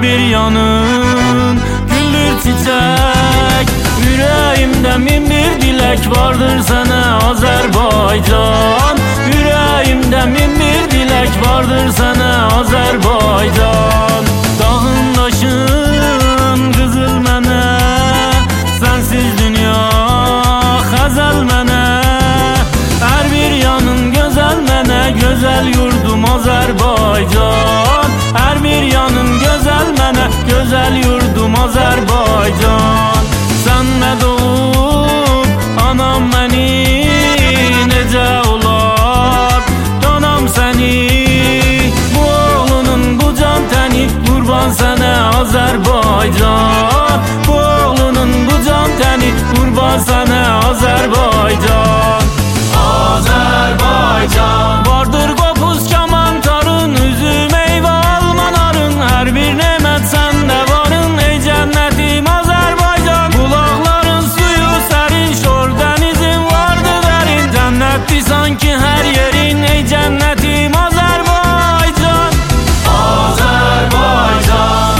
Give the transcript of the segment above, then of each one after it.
bir yanın güldür çiçek. Yüreğimde min bir dilek vardır sana Azerbaycan. Yüreğimde min bir dilek vardır sana Azerbaycan. Dağın taşın kızıl mənə, sensiz dünya xəzəl mənə. Her bir yanın güzel mənə, güzel yurdum Azerbaycan. Her bir yanın güzel mənə, güzel yurdum Azerbaycan. Sen ne doğup anam beni nece olar donam seni. Bu oğlunun bu can teni kurban sana Azerbaycan. Bu oğlunun bu can teni kurban sana Azerbaycan. Azerbaycan. Vardır kopuz kamantarın, üzüm meyve almanarın. Her bir nimet sende varın ey cennetim Azerbaycan. Bulakların suyu serin, şor denizin vardı derin. Cennetti sanki her yerin ey cennetim Azerbaycan. Azerbaycan.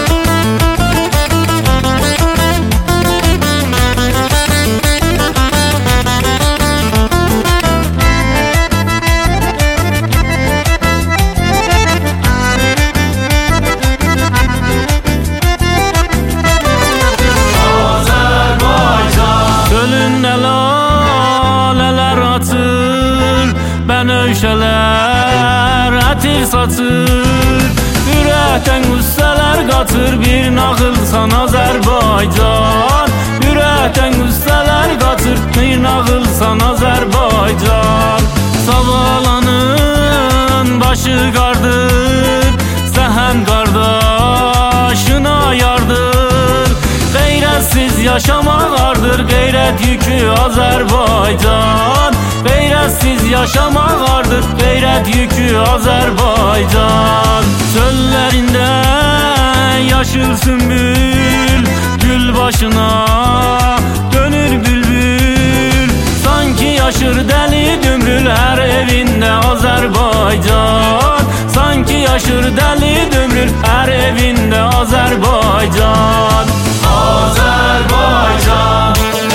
Benövşələr ətir saçır, ürəkdən qüssələr qaçır. Bir nağılsan Azərbaycan. Ürəkdən qüssələr qaçır, bir nağılsan Azərbaycan. Savalanın başı qardır, səhən qardaşına yardır. Qeyrətsiz yaşamaq ardır, qeyrət yükü Azərbaycan. Gayretsiz yaşamak ardır, gayret yükü Azerbaycan. Çöllerinde yaşıl sümbül, gül başına dönür bülbül. Sanki yaşır deli dümrül her evinde Azerbaycan. Sanki yaşır deli dümrül her evinde Azerbaycan. Azerbaycan.